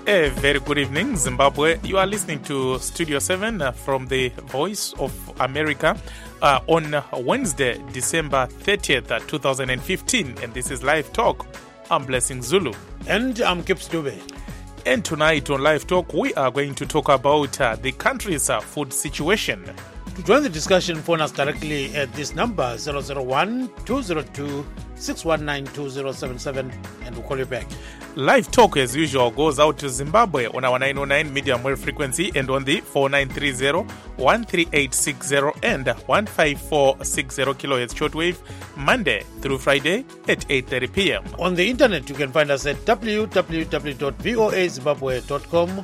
A very good evening, Zimbabwe. You are listening to Studio 7 from the Voice of America on Wednesday, December 30th, 2015. And this is Live Talk. I'm Blessing Zulu. And I'm Gibbs Dube. And tonight on Live Talk, we are going to talk about the country's food situation. To join the discussion, phone us directly at this number 001-202-619-2077 and we'll call you back. Live Talk, as usual, goes out to Zimbabwe on our 909 medium wave frequency and on the 4930, 13860 and 15460 kilohertz shortwave, Monday through Friday at 8:30 p.m. On the internet, you can find us at www.voazimbabwe.com,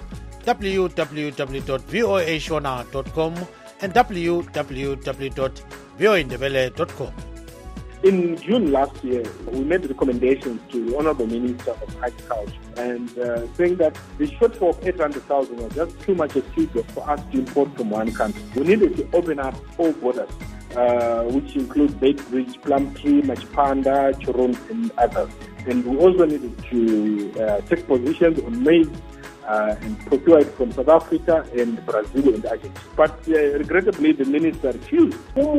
www.voashona.com, and www.voindebele.com. In June last year, we made recommendations to the Honorable Minister of Agriculture and saying that the shortfall of 800,000 was just too much a secret for us to import from one country. We needed to open up all borders, which include Beitbridge, Plumtree, Machipanda, Chorong, and others. And we also needed to take positions on maize and procure it from South Africa and Brazil and Argentina. But regrettably, the minister refused.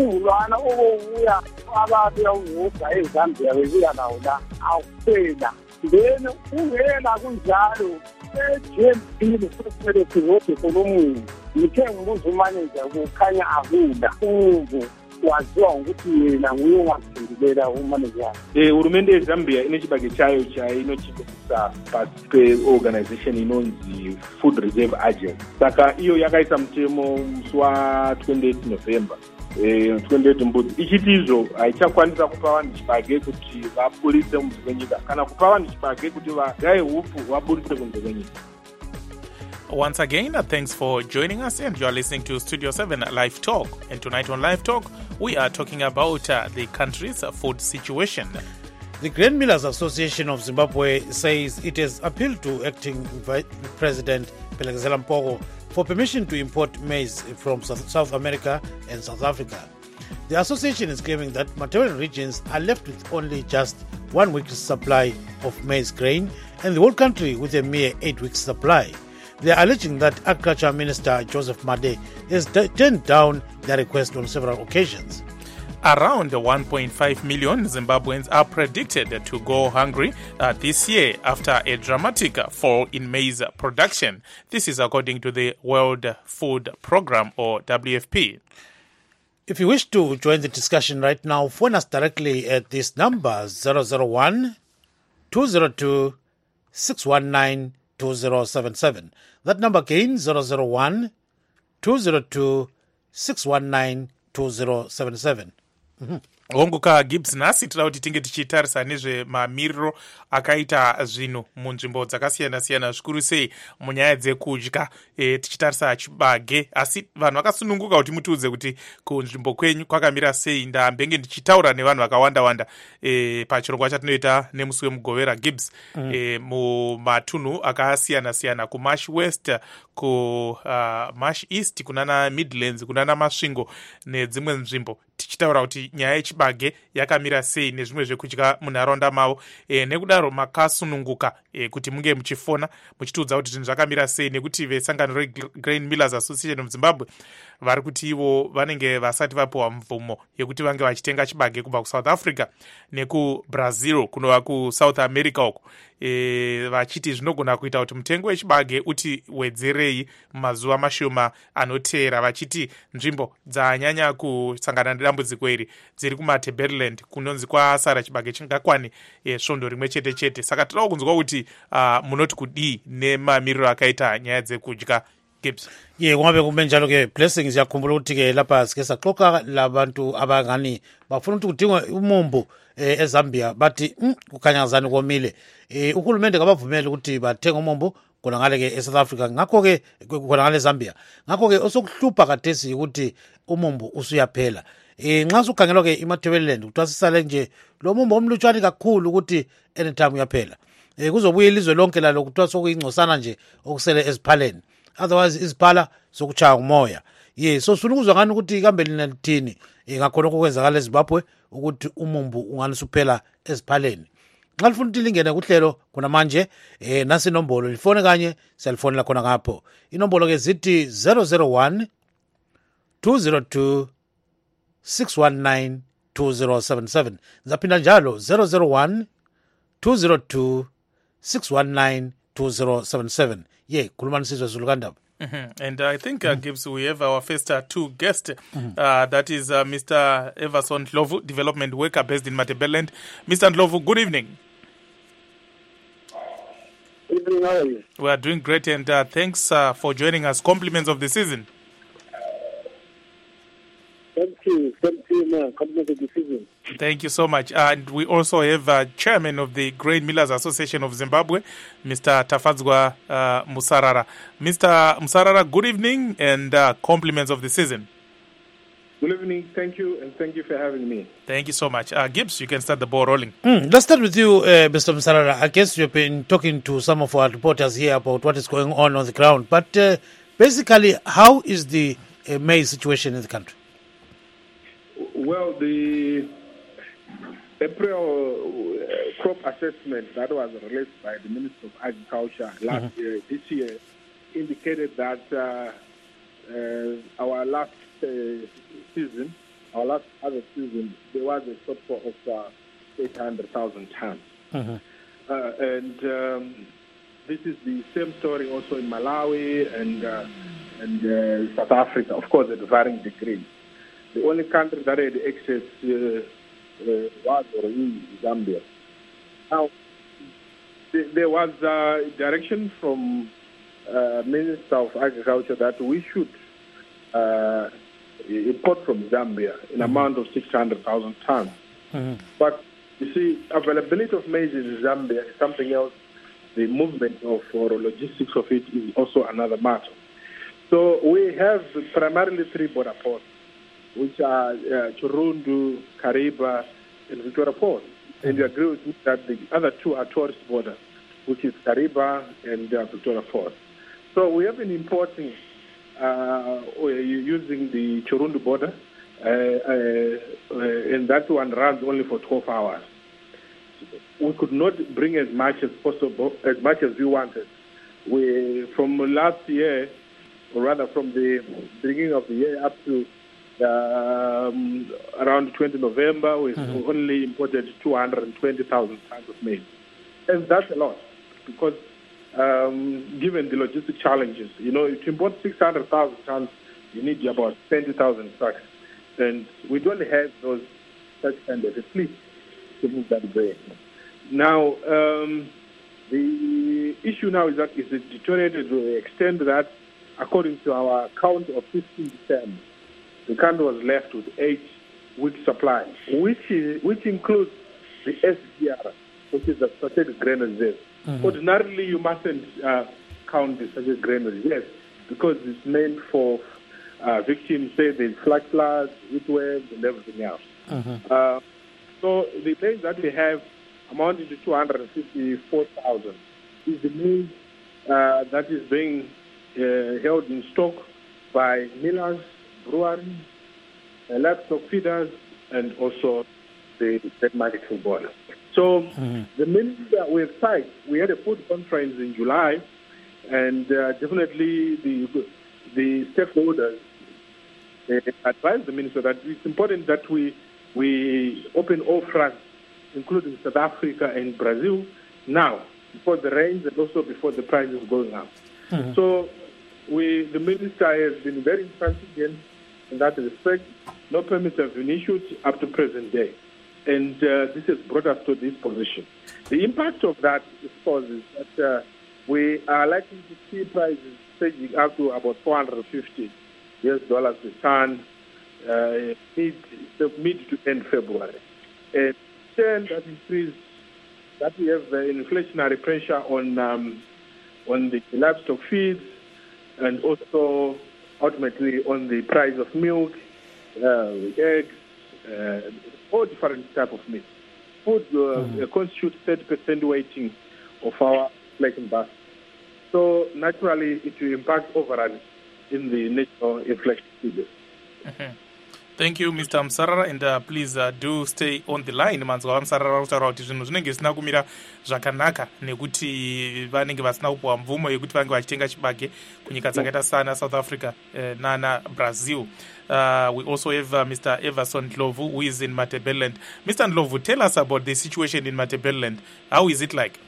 Then ungena kunjalo eJMP kufanele sivote kolomunye ngithenga uzumanager kukhanya akula uvu waziwa ukuthi yena nguye ongaphindilela umanager. Hurumende yeZambia ine chibage chayo inochitisa pasi pe-organization inonzi Food Reserve Agency. Saka iyo yakaisa mtemo musi wa 28 November 28 mbudzi ichitizo haichakwanisa kupa vanhu chibage kuti vaburitse kunze kwenyika kana kupa vanhu chibage kuti vagaye upu vaburitse kunze kwenyika. Once again, thanks for joining us, and you are listening to Studio 7 Live Talk. And tonight on Live Talk, we are talking about the country's food situation. The Grain Millers Association of Zimbabwe says it has appealed to acting President Pelekazela Mpogo for permission to import maize from South America and South Africa. The association is claiming that material regions are left with only just 1 week's supply of maize grain and the whole country with a mere 8 weeks supply. They are alleging that Agriculture Minister Joseph Made has turned down their request on several occasions. Around 1.5 million Zimbabweans are predicted to go hungry this year after a dramatic fall in maize production. This is according to the World Food Programme, or WFP. If you wish to join the discussion right now, phone us directly at this number 001-202-619-2077. That number again, 001-202-619-2077. Honguka Gibbs nasi tinoda kuti tinge tichitarisa nezvemamiriro akaita zvinhu munzvimbo dzakasiyana-siyana, zvikuru sei munyaya dzekudya, tichitarisa chibage. Asi vanhu vakasununguka kuti mutiudze kuti kunzvimbo kwenyu kwakamira sei. Ndambenge ndichitaura nevanhu vakawanda-wanda pachirongwa chatinoita nemusi wemugovera Gibbs, mumatunhu akasiyana-siyana, kuMash West, kuMash East, kunana Midlands, kunana Masvingo nedzimwe nzvimbo, tichitaura kuti nyaya yechibage yakamira sei nezvimwe zvekudya munharaunda mavo. Nekudaro makasununguka kuti munge muchifona muchitiudza kuti zvinhu zvakamira sei, nekuti vesangano reGrain Millers Association of Zimbabwe vari kuti ivo vanenge vasati vapiwa mvumo yekuti vange vachitenga chibage kubva kuSouth Africa nekuBrazil kunova kuSouth America uko, vachiti zvinogona kuita kuti mutengo wechibage uti wedzerei mumazuva mashoma anoteera, vachiti nzvimbo dzanyanya kusangana nedambudziko iri dziri kumaTebeleland kunonzi kwasara chibage chingakwani svondo rimwe chete chete. Saka toda kunzwa kuti munoti kudii nemamiriro akaita nyaya dzekudya Gibbs. Kungabe kumbe njalo ke Blessings yakhumbula ukuthi ke lapha sike saxoxa labantu abangani bafuna ukuthi kudingwe umumbu eZambia, bathi kukhanyazana komile. Uhulumende kabavumela ukuthi bathenga umumbu khona ngale ke eSouth Africa, ngakho ke khona ngale eZambia. Ngakho ke osokuhlupha kadesi ukuthi umumbu usuyaphela. Nxa sukhangelwa ke iMatabeleland kuthiwa sisale nje lo mumbu omlutshwane kakhulu ukuthi anytime uyaphela. Kuzobuye ilizwe lonke lalo kuthiwa sokuyingcosana nje okusele eziphaleni. Otherwise iziphala sokuchaya umoya. So sifuna ukuzwa ngani ukuthi kambe lina lithini ngakhona okwenzakala eZimbabwe ukuthi umumbu ungani suphela eziphaleni. nxa lifuna ukuthi lingene kuhlelo khona manje nasi inombolo lifone kanye siyalifonela khona ngapho inombolo ke zithi 001 202 619 2077 ngizaphinda njalo 001 202 619 2077 khuluma nisizwe Zulu kaNdaba. And I think, Gibbs, we have our first two guests. That is Mr. Everson Ndlovu, development worker based in Matabeleland. Mr. Ndlovu, good evening. Good evening, how are you? We are doing great, and thanks for joining us. Compliments of the season. Thank you, man. Compliments of the season. Thank you so much. And we also have chairman of the Grain Millers Association of Zimbabwe, Mr. Tafadzwa Musarara. Mr. Musarara, good evening and compliments of the season. Good evening. Thank you, and thank you for having me. Thank you so much. Gibbs, you can start the ball rolling. Let's start with you, Mr. Musarara. I guess you've been talking to some of our reporters here about what is going on the ground. But basically, how is the maize situation in the country? Well, the April crop assessment that was released by the Minister of Agriculture last year, this year, indicated that our last season, our last harvest season, there was a shortfall of 800,000 tons. And this is the same story also in Malawi and South Africa, of course, at varying degrees. The only country that had excess was or is Zambia. Now, there was a direction from Minister of Agriculture that we should import from Zambia in amount of 600,000 tons. But you see, availability of maize in Zambia is something else. The movement or logistics of it is also another matter. So we have primarily three border ports, which are Chirundu, Kariba, and Victoria Port. And you agree with me that the other two are tourist borders, which is Kariba and Victoria Port. So we have been importing using the Chirundu border, and that one runs only for 12 hours. We could not bring as much as possible, as much as we wanted. From last year, or rather from the beginning of the year up to around 20 November, we only imported 220,000 tons of maize. And that's a lot because given the logistic challenges, to import 600,000 tons, you need about 20,000 trucks. And we don't have such kind of a fleet to move that way. Now, the issue now is that is it deteriorated to the extent that, according to our count of 15 December, the country was left with 8 weeks supply, which includes the SGR, which is the strategic grain reserve. Ordinarily, you mustn't count the strategic grain reserve because it's meant for victims, say the flash floods, heat waves, and everything else. So the maize that we have amounting to 254,000 is the maize that is being held in stock by millers, breweries, livestock feeders, and also the marketing board. So the minister we have signed, we had a food conference in July, and definitely the stakeholders advised the minister that it's important that we open all fronts, including South Africa and Brazil, now, before the rains and also before the prices going up. So the minister has been very intransigent in that respect. No permits have been issued up to present day. And this has brought us to this position. The impact of that, of course, is that we are likely to see prices surging up to about $450 per ton mid to end February. And then that increase, that we have inflationary pressure on the livestock feeds and also ultimately on the price of milk, eggs, all different type of meat. Food constitutes 30% weighting of our inflation basket. So naturally, it will impact overall in the national inflation figures. Thank you, Mr. Msarara, and please do stay on the line. Manzwa Msarara utaura kuti zvinhu zvinenge zvisina kumira zvakanaka nekuti vanenge vasina kupuwa mvumo yekuti vange vachitenga chibage kunyika dzakaita sana South Africa nana Brazil. We also have Mr. Everson Ndlovu, who is in Matabeleland. Mr. Ndlovu, tell us about the situation in Matabeleland. How is it like?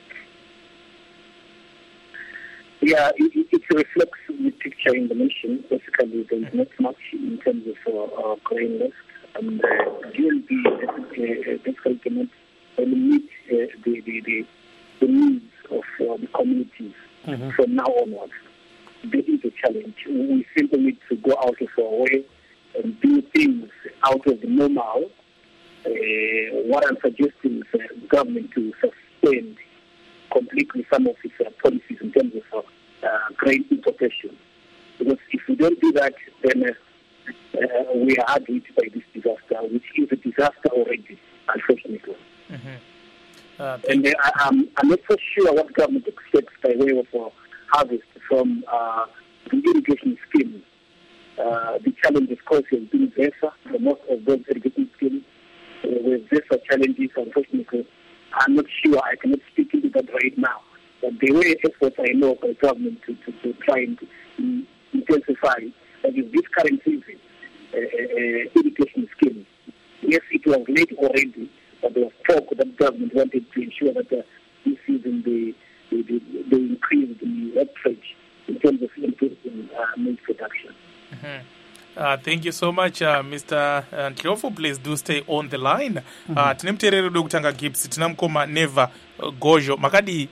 Yeah, it reflects the picture in the nation. Basically, there is not much in terms of grain left. And GLP basically cannot meet the needs of the communities from now onwards. This is a challenge. We simply need to go out of our way and do things out of the normal. What I'm suggesting is the government to suspend completely some of its policies in terms of grain importation. Because if we don't do that, then we are hard hit by this disaster, which is a disaster already, unfortunately. And I'm not so sure what government expects by way of harvest from the irrigation scheme. The challenge, of course, has been ZESA for most of those irrigation schemes. With ZESA challenges, unfortunately, I'm not sure. I cannot speak into that right now. But the way efforts I know for the government to try and intensify, that is this current season, irrigation scheme. Yes, it was late already, but there was talk that government wanted to ensure that this season they increase the uptake in terms of increasing milk production. Thank you so much, Mr. Ndlovu. Please do stay on the line. Tine muteereri wedu kutanga Gibbs, tina mukoma Neva Gojo. Makadi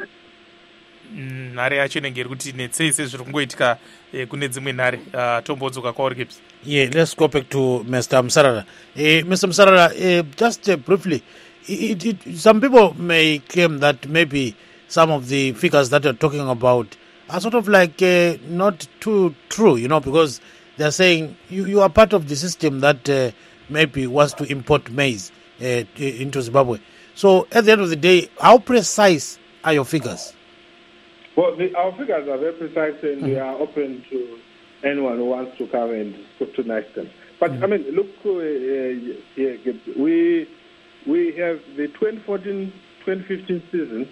nhare yacho inenge iri kuti netsei sezviri kungoitika kune dzimwe nhare. Tombodzoka kwauri Gibbs. Yeah, let's go back to Mr. Msarara. Mr. Msarara, just briefly, some people may claim that maybe some of the figures that you're talking about are sort of like not too true, because they're saying you are part of the system that maybe wants to import maize into Zimbabwe. So at the end of the day, how precise are your figures? Well, our figures are very precise, and we are open to anyone who wants to come and scrutinize them. But I mean, look, we have the 2014-2015 season.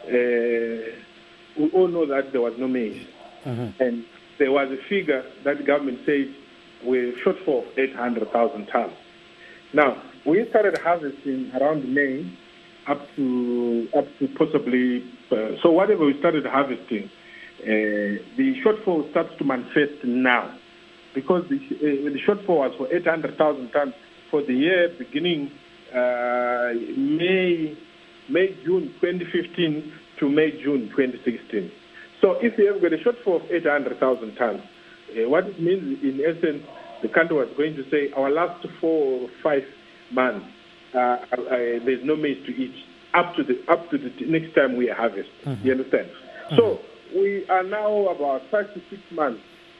We all know that there was no maize, and there was a figure that the government said we're short for 800,000 tons. Now, we started harvesting around May up to possibly, so whatever we started harvesting, the shortfall starts to manifest now, because the shortfall was for 800,000 tons for the year beginning May, June 2015 to May, June 2016. So if you have got a shortfall of 800,000 tons, what it means in essence, the country was going to say our last 4 or 5 months, there's no maize to eat up to the next time we harvest. You understand? So we are now about 5 to 6 months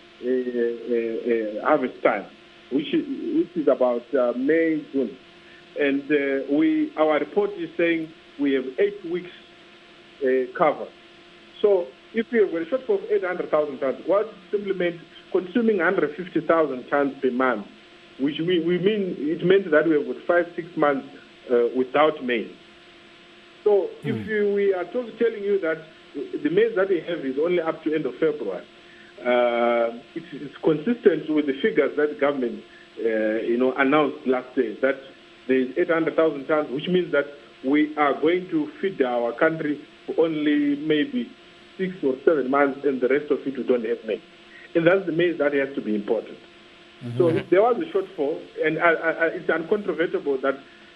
harvest time, which is about May, June, and our report is saying we have 8 weeks cover. So if we have a shortfall of 800,000 tons, what simply meant consuming 150,000 tons per month, which it meant that we have got 5-6 months without maize. So if we are telling you that the maize that we have is only up to end of February, it's consistent with the figures that the government announced last day, that there is 800,000 tons, which means that we are going to feed our country for only maybe 6 or 7 months, and the rest of it we don't have maize. And that's the maize that has to be imported. So if there was a shortfall, and it's uncontrovertible that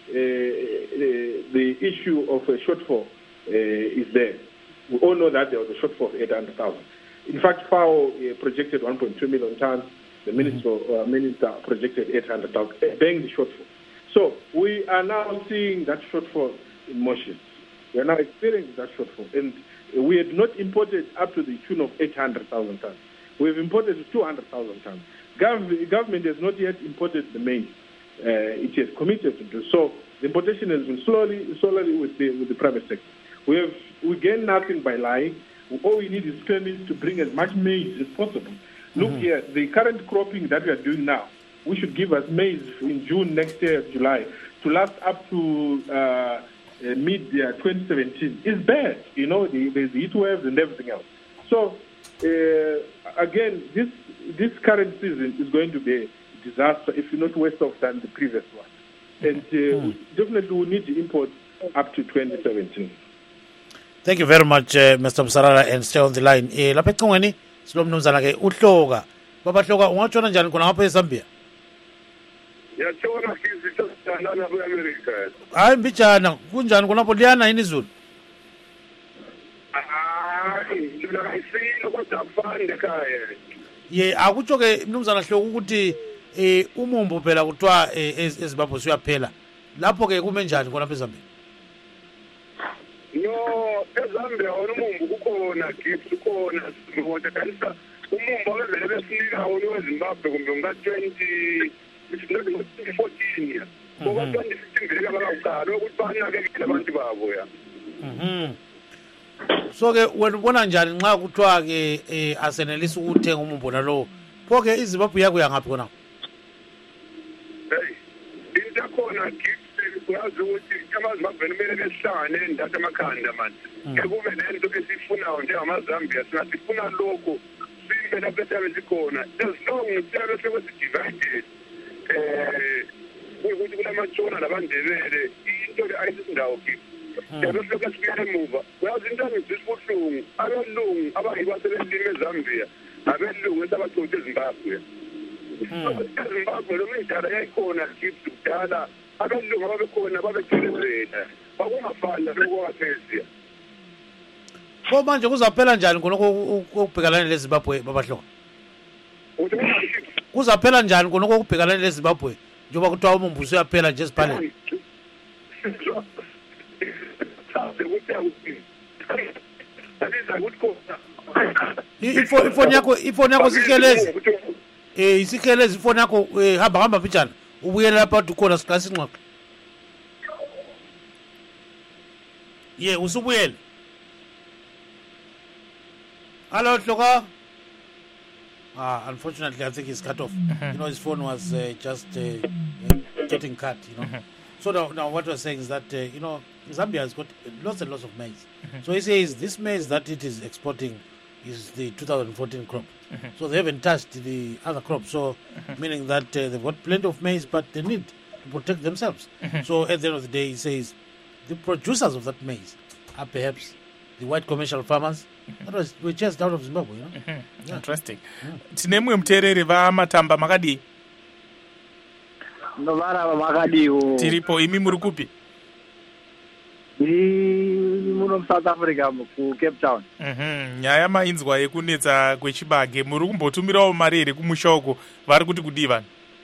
the issue of a shortfall is there. We all know that there was a shortfall of 800,000. In fact, FAO projected 1.2 million tons. The minister projected 800,000, being the shortfall. So we are now seeing that shortfall in motion. We are now experiencing that shortfall. And we had not imported up to the tune of 800,000 tons. We have imported 200,000 tons. Government has not yet imported the maize. It has committed to do so. The importation has been slowly with the private sector. We gain nothing by lying. All we need is permits to bring as much maize as possible. Look here, the current cropping that we are doing now we should give us maize in June next year, July, to last up to mid-2017 is bad. There's heat waves and everything else. So, again, this current season is going to be a disaster, if not worse off than the previous one. And definitely we need to import up to 2017. Thank you very much, Mr. Msarara, and stay on the line. Lapha ecingweni silomnumzana ke uHloka. Baba Hloka, ungatshona njani khona ngapha eZambia? Yatshona ngizitho sana kweAmerica. Hayi mbijana, kunjani khonapho liyana yini izulu? Ngina isilo kodwa akufani ekhaya. Akutsho ke mnumzana Hloka ukuthi umumbu phela kuthiwa eZimbabwe uyaphela. Lapho ke kume njani khona lapha eZambia? eZambia umumbu kukhona gift kukhona ngoba kanisa umumbu wavele besinika weZimbabwe kumbe nga20 2014 ngoba 2015 vele abakaqala ukuthi banakekele abantu babo ya. So ke wena ubona njani nxa kuthiwa ke asenelisa ukuthenga umumbu nalowo pho ke iZimbabwe yakuya ngaphi khona? Into yakhona gift uyazi ukuthi amaZimbabwe kumele behlangane endatha emakhanda manje kube lento esifunayo njengamazambia sifuna lokho sibe lapho esikhona as long siyabe sekwesidivided ukuthi kunamatshona labandebele into le ayisindawo gift siyabe sekasifika emuva uyazi into engizisibuhlungu abelungu abahibasebelime eZambia abelungu esabachothe eZimbabwe eZimbabwe lo mindala yayikhona gift kudala abelungu ababekhona babethelezela bakungafani lokwaphezia. Pho manje kuzaphela njani khonokho ukubhekalana leZimbabwe Baba Hloka? Kuzaphela njani khonokho ukubhekalana leZimbabwe njengoba kuthiwa umumbu uyaphela nje esiphaleni? Ifoni yakho sikhelezi. Isikhelezi ifoni yakho hamba mbijana. Ubuyela lapha ukhona siqasa inxoxo. Usubuyela. Hello, Hloka. Unfortunately, I think he's cut off. His phone was just getting cut. So now what we're saying is that Zambia has got lots and lots of maize. So he says this maize that it is exporting is the 2014 crop. So they haven't touched the other crops. So meaning that they've got plenty of maize, but they need to protect themselves. So at the end of the day, he says the producers of that maize are perhaps the white commercial farmers. That were just out of Zimbabwe, Interesting. Tine mwe mterere vamatamba makadi. Novara makadiwo. Tiripo imi muri kupi? Muno South Africa ku Cape Town. Nyaya mainzwa yekunetsa kwechibage muri kumbotumirawo mari ere kumushoko vari kuti kudiva.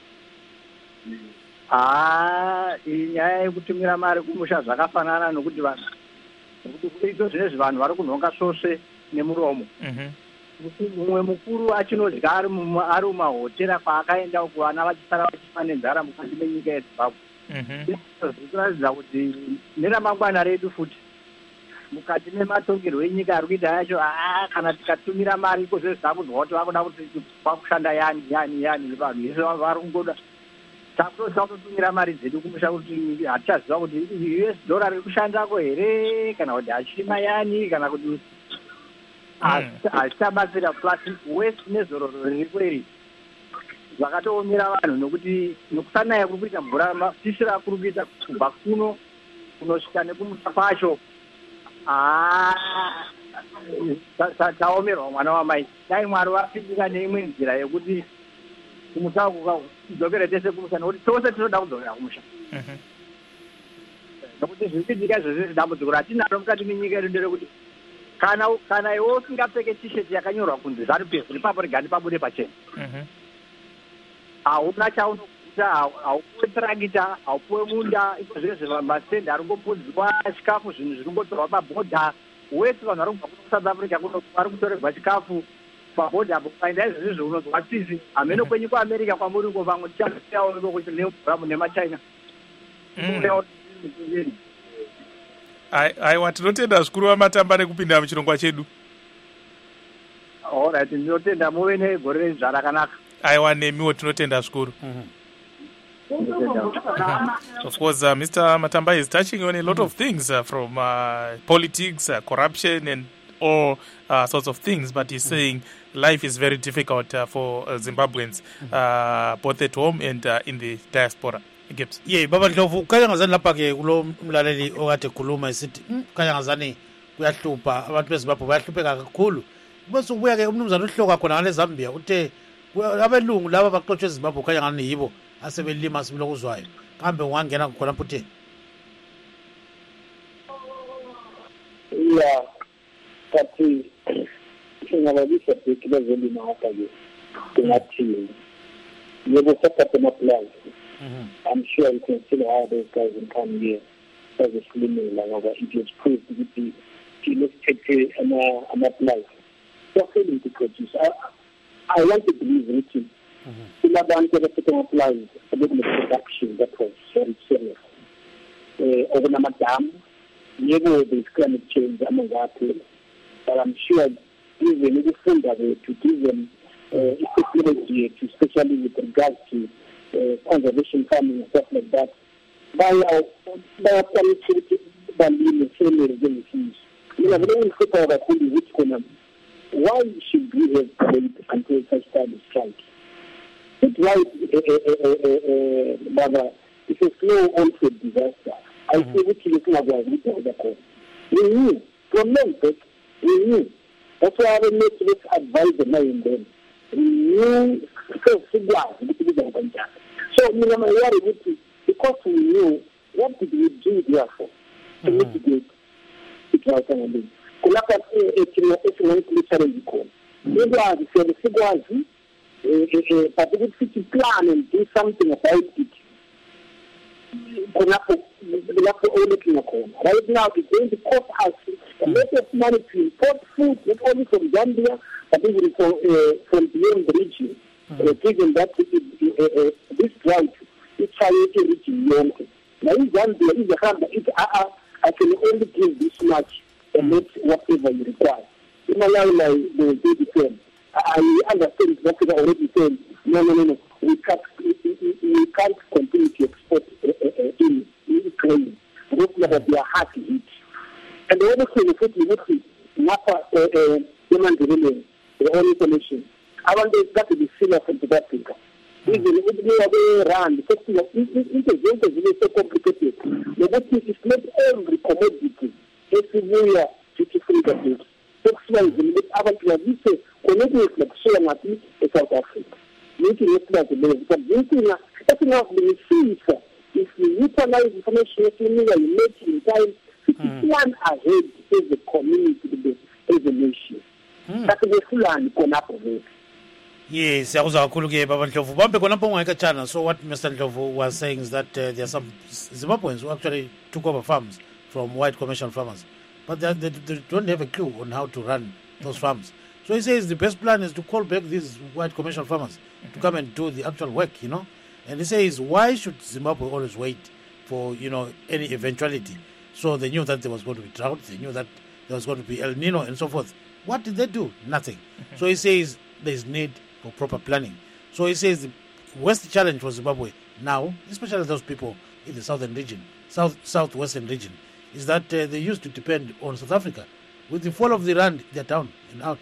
Nyaya yekutumira mari kumusha zvakafanana nokuti vanhu kuito zvinezvi vanhu vari kunhonga svosve nemuromo. Mumwe mukuru achinodya ari mumahotera kwaakaenda uku vana vachisara vachifa nenzara mukati menyika yeZimbabwe. Zvikuratidza kuti neramangwana redu futi mukati mematongerwo enyika ari kuita yacho kana tikatumira mari iko zvezvida kunzwa kuti vakuda kuti kwakushanda yani vanhu vese vari kungoda takutoda kutotumira mari dzedu kumusha kuti hatichaziva kuti US dollar riri kushandako here kana kuti hachirima yani kana kuti hachichabatsira plus west nezororo riripo iri zvakatoomera vanhu nokuti nokusanaya kuri kuita mvura pisira kuri kuita kubva kuno kunosvika nekumusha kwacho taomerwa mwana wamai dai Mwari vapindika neimwe nzira yekuti kumusha kudzokere tese kumusha nokuti tose tinoda kudzokera kumusha nokuti zviri kuitika izvozvi dambudziko ratinaro mukati menyika yedu nderekuti kana iwe usingapfeke tisheti yakanyorwa kunzi ZANU-PF ripapo rigani pabude pachena hauna chaunoguta haupuwe tirakita haupuwe munda iko zvese mastendi ari kungopudzwa chikafu zvinhu zviri kungotorwa pabhodha wese vanhu vari kubva kuno South Africa kuno vari kutorerwa chikafu pabhodha apo ukaenda izvozvizvo unonzwa tsitsi hameno kwenyu kuAmerica kwamuri uko vamwe tichaaaoneko kuti neubhuramu nemachina aiwa tinotenda zvikuru vamatamba nekupinda muchirongwa chedu. Alright, ndinotenda muve negore renzva rakanaka. aiwa nemiwo tinotenda zvikuru. Of course, Mr. Matamba is touching on a lot of things from politics, corruption, and all sorts of things. But he's saying life is very difficult for Zimbabweans, both at home and in the diaspora. Gibbs. Yeah, Baba Ndlovu, kaya ngazani lapha ke kulo mlaleli okade khuluma isithi kaya ngazani kuyahlupha abantu beZimbabwe bayahlupheka kakhulu. Bese ubuya ke umnumzana uhloko khona ngale Zambia uthe abelungu laba baxotshe eZimbabwe kaya ngani yibo asebelima sibilokuzwayo. Kambe ungangena khona phuthe. Yeah. Kathi singababisa bekile zelima hapa ke. Kungathi yebo saphatha amaplan. I'm sure you can still hire those guys and come here as a slimming like it was proved to be illustrated and applied. So failing to produce. I want to believe in it. In advance of the applied a little production that was very serious. Over Namadam, never there's climate change among that. But I'm sure even if you that to give them equity to especially with regards to conservation farming and stuff like that. By our quality, by the same regenerations. You know, we don't think about which economy. Why should we have wait until such time is strike? It's right, Baba. It's a slow onset disaster. I say which is looking about which of the cause. We knew from Memphis, we knew. That's why I will make this advice the mind then. We knew so you know, my worry would be because we knew what did we do therefore to mitigate it was going to be. Kulaka it's challenge call. Maybe I said the Sigwazi, but we need plan and do something about it. Right now, it's going to cost us a lot of money to import food, not only from Zambia, but even from beyond the region. Given that this drought is trying reaching beyond. Now, in Zambia, in the hand, I can only give this much and make whatever you require. In Malawi, they will do the same. I understand what they already saying. No. We can't continue to export in Ukraine. They are hard to eat. And the other thing is that we look at NAPA, human development, the only information. I want that to be seen from South Africa. Even if we are around, because intervention is so complicated. The next is not every commodity. Everywhere, 53 days. Sexual is about to have this connected like so much in South Africa. Making it like a because that's enough to see if you utilize information you make in time, plan ahead as a community, as a nation. That's the full and connect. Yes, Baba Ndlovu. Bambe konapho ungayikachana. So what Mr. Ndlovu was saying is that there are some Zimbabweans who actually took over farms from white commercial farmers, but they don't have a clue on how to run those farms. So he says the best plan is to call back these white commercial farmers to come and do the actual work, you know. And he says, why should Zimbabwe always wait for, you know, any eventuality? So they knew that there was going to be drought, they knew that there was going to be El Nino and so forth. What did they do? Nothing. So he says there's need for proper planning. So he says the worst challenge for Zimbabwe now, especially those people in the southern region, southwestern region, is that they used to depend on South Africa. With the fall of the rand, they're down and out.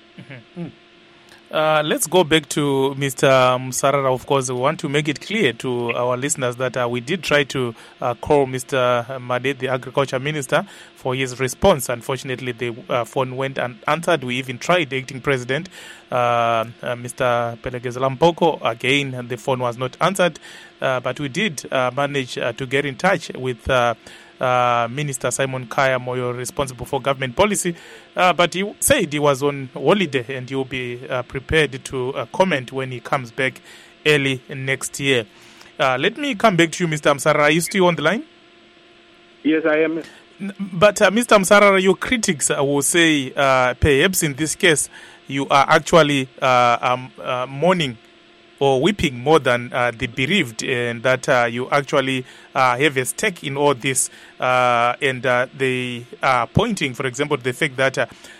Let's go back to Mr. Msarara. Of course, we want to make it clear to our listeners that we did try to call Mr. Madid, the Agriculture Minister, for his response. Unfortunately, the phone went unanswered. We even tried the acting president, Mr. Pelegezela Mpoko. Again, the phone was not answered. But we did manage to get in touch with Minister Simon Kaya Moyo, responsible for government policy, but he said he was on holiday and he will be prepared to comment when he comes back early next year. Let me come back to you, Mr. Msarara. Are you still on the line? Yes, I am. But Mr. Msarara, your critics will say perhaps in this case you are actually mourning or weeping more than the bereaved, and that you actually have a stake in all this. And they are pointing, for example, to the fact that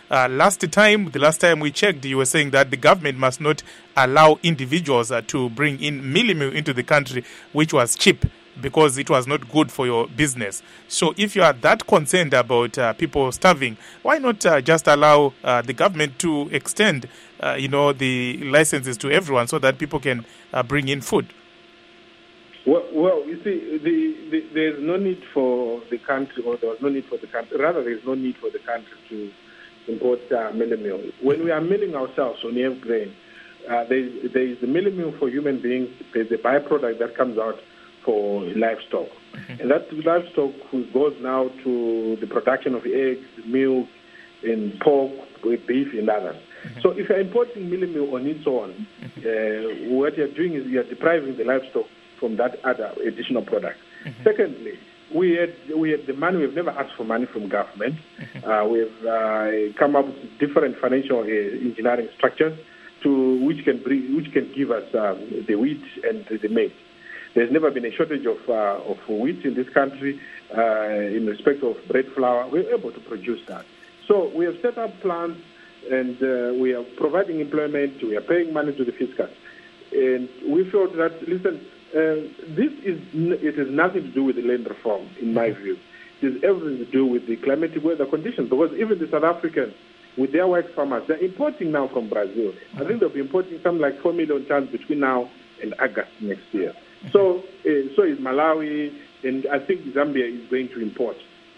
the last time we checked, you were saying that the government must not allow individuals to bring in millimil into the country, which was cheap, because it was not good for your business. So if you are that concerned about people starving, why not just allow the government to extend, the licenses to everyone so that people can bring in food? Well, you see, there's no need for the country, or there was no need for the country, rather there's no need for the country to import millimil. When we are milling ourselves, when we have grain, there is the millimil for human beings, there's a byproduct that comes out for livestock. Mm-hmm. And that livestock goes now to the production of eggs, milk, and pork, beef, and others. Mm-hmm. So if you're importing millimil on its own, what you're doing is you're depriving the livestock from that other additional product. Mm-hmm. Secondly, we had the money. We've never asked for money from government. Mm-hmm. We've come up with different financial engineering structures which can give us the wheat and the maize. There's never been a shortage of wheat in this country. In respect of bread flour, we're able to produce that. So we have set up plants, and we are providing employment. We are paying money to the fiscus, and we felt that it has nothing to do with the land reform, in my view. It has everything to do with the climatic weather conditions, because even the South Africans, with their white farmers, they're importing now from Brazil. I think they'll be importing something like 4 million tons between now and August next year. So is Malawi, and I think Zambia is going to import.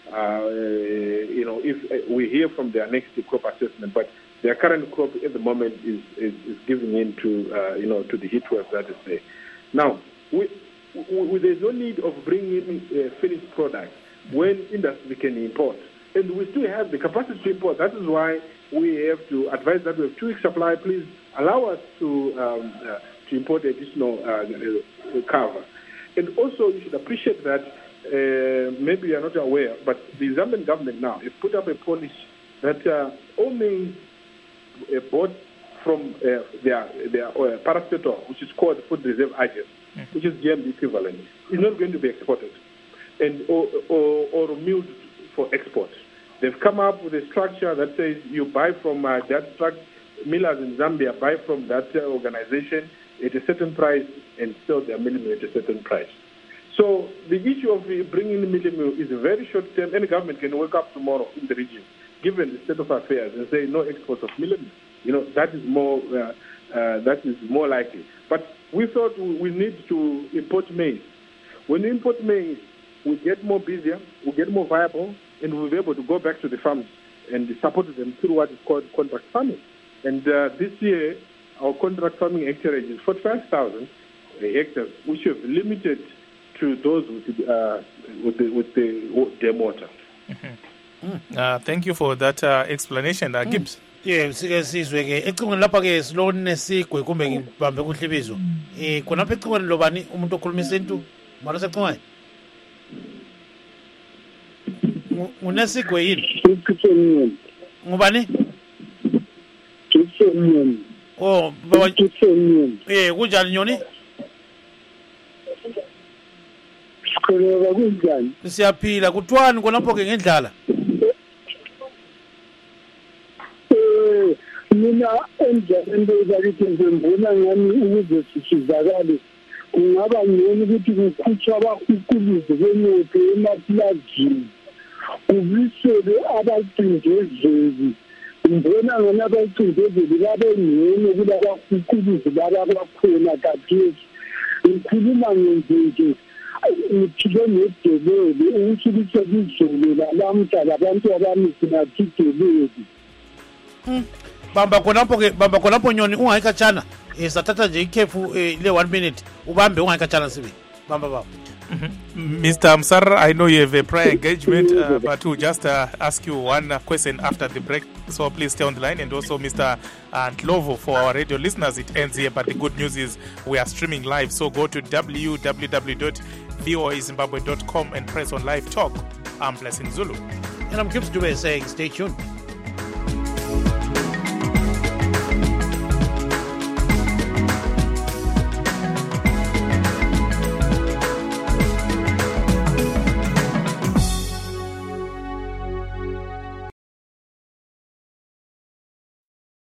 If we hear from their next crop assessment, but their current crop at the moment is giving in to the heat wave that is there. Now, there's no need of bringing in finished products when industry can import. And we still have the capacity to import. That is why we have to advise that we have 2 weeks supply. Please allow us to import additional cover. And also, you should appreciate that maybe you are not aware, but the Zambian government now has put up a policy that all maize bought from their paracetamol, which is called food reserve agent, which is GMO equivalent, is not going to be exported and or milled for export. They've come up with a structure that says you buy from that millers in Zambia buy from that organization at a certain price and sell their millimil at a certain price. So the issue of bringing in millimil is a very short term. Any government can wake up tomorrow in the region, given the state of affairs, and say no export of millimil. That is more likely. But we thought we need to import maize. When we import maize, we get more busier, we get more viable, and we'll be able to go back to the farms and support them through what is called contract farming. And this year, our contract farming hectarage is 45,000 hectares, which have limited to those with the dam water. Mm-hmm. Thank you for that explanation, Gibbs. Sike sizwe ke ecingweni lapha ke silone sigwe kumbe ngibambe kuhle ibizo khonapha ecingweni lobani umuntu okhulumisa into mara secingweni unesigwe yini ngubani baba kunjani nyoni sikhuleka kunjani siyaphila kuthiwani khonapho ke ngendlala mina enjani bakithi ngibona ngani ukuze sisizakale kungaba ngcono ukuthi kukhutshwa abakhukulizi kwenyephe emaplazini kubisele abacindezeli ngibona ngani abacindezeli babengcono kulabakhukulizi babakhona kathesi ngikhuluma nje ngithile nedeleli ukuthi kusekuzolo lalamhla labantu abami sinathi deleli bamba khonapho nyoni ungayikatshana sathatha nje ikhefu le 1 minute ubambe ungayikatshana sibili bamba Mr. Msar, I know you have a prior engagement, but we'll just ask you one question after the break, so please stay on the line. And also Mr. Ndlovu, for our radio listeners, it ends here, but the good news is we are streaming live, so go to www.voazimbabwe.com and press on live talk. I'm Blessing Zulu. And I'm Gibbs Dube saying stay tuned.